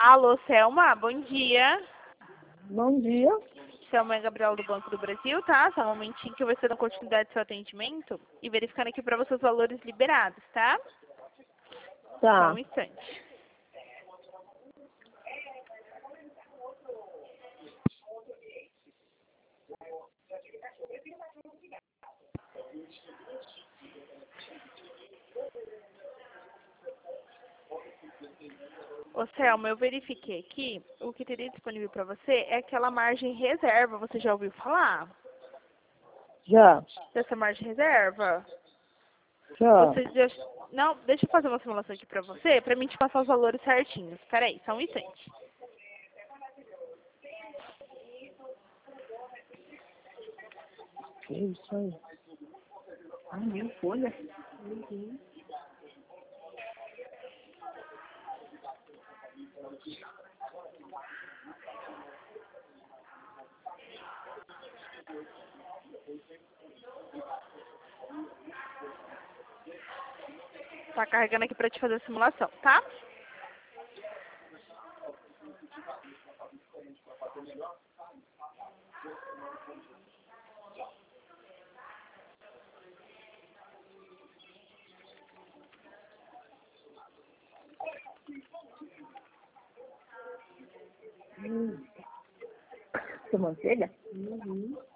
Alô, Selma, bom dia. Bom dia. Selma é Gabriela do Banco do Brasil, tá? Só um momentinho que eu vou estar dando continuidade do seu atendimento e verificando aqui para você os valores liberados, tá? Só um Tá. instante. Ô, Selma, eu verifiquei aqui, o que teria disponível para você é aquela margem reserva. Você já ouviu falar Já. dessa margem reserva? Já. Você já... Não, deixa eu fazer uma simulação aqui para você, para mim te passar os valores certinhos. Peraí, só um instante. Que isso aí? Ah, mil folhas? Tá carregando aqui para te fazer a simulação, tá? Sobrancelha?